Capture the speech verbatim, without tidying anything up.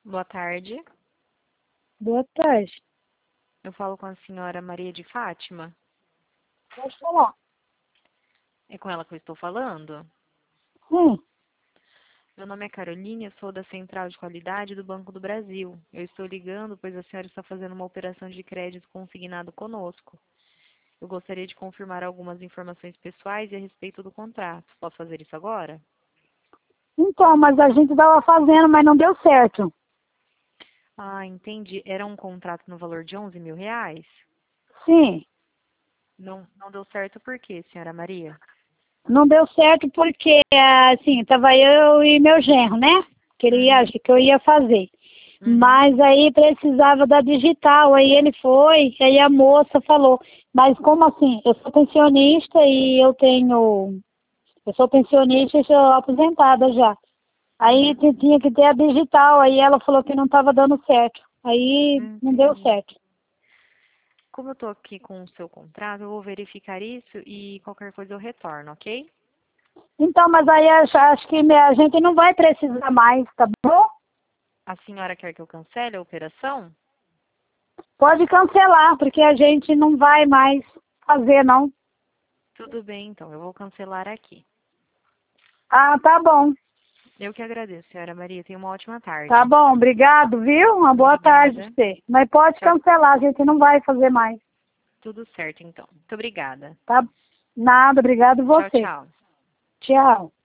Boa tarde. Boa tarde. Eu falo com a senhora Maria de Fátima. Pode falar. É com ela que eu estou falando? Hum. Meu nome é Caroline, eu sou da Central de Qualidade do Banco do Brasil. Eu estou ligando pois a senhora está fazendo uma operação de crédito consignado conosco. Eu gostaria de confirmar algumas informações pessoais e a respeito do contrato. Posso fazer isso agora? Então, mas a gente estava fazendo, mas não deu certo. Ah, entendi. Era um contrato no valor de onze mil reais? Sim. Não, não deu certo por quê, senhora Maria? Não deu certo porque, assim, tava eu e meu genro, né? Queria, Uhum. acho que eu ia fazer. Uhum. Mas aí precisava da digital, aí ele foi, aí a moça falou, mas como assim? Eu sou pensionista e eu tenho, eu sou pensionista e sou aposentada já. Aí Uhum. t- tinha que ter a digital, aí ela falou que não estava dando certo. Aí não deu Entendi. certo. Como eu estou aqui com o seu contrato, eu vou verificar isso e qualquer coisa eu retorno, ok? Então, mas aí acho, acho que a gente não vai precisar mais, tá bom? A senhora quer que eu cancele a operação? Pode cancelar, porque a gente não vai mais fazer, não. Tudo bem, então. Eu vou cancelar aqui. Ah, tá bom. Eu que agradeço, senhora Maria. Tenha uma ótima Tá tarde. bom, obrigado, viu? Uma boa tarde pra Obrigada. você. Mas pode Tchau. cancelar, a gente não vai fazer mais. Tudo certo, então. Muito obrigada. Tá? Nada, obrigado Tchau, você. tchau. Tchau.